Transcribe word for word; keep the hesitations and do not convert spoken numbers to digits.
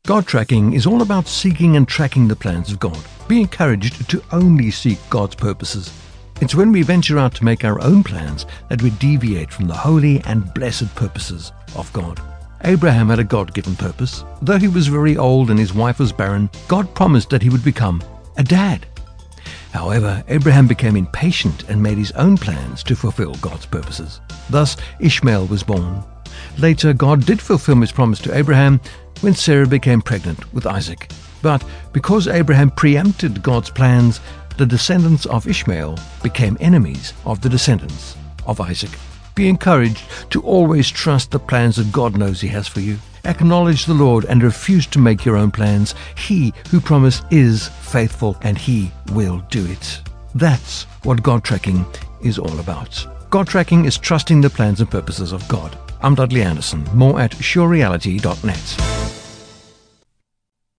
God tracking is all about seeking and tracking the plans of God. Be encouraged to only seek God's purposes. It's when we venture out to make our own plans that we deviate from the holy and blessed purposes of God. Abraham had a God-given purpose. Though he was very old and his wife was barren, God promised that he would become a dad. However, Abraham became impatient and made his own plans to fulfill God's purposes. Thus, Ishmael was born. Later, God did fulfill his promise to Abraham when Sarah became pregnant with Isaac. But because Abraham preempted God's plans, the descendants of Ishmael became enemies of the descendants of Isaac. Be encouraged to always trust the plans that God knows He has for you. Acknowledge the Lord and refuse to make your own plans. He who promised is faithful, and He will do it. That's what God tracking is all about. God tracking is trusting the plans and purposes of God. I'm Dudley Anderson. More at sure reality dot net.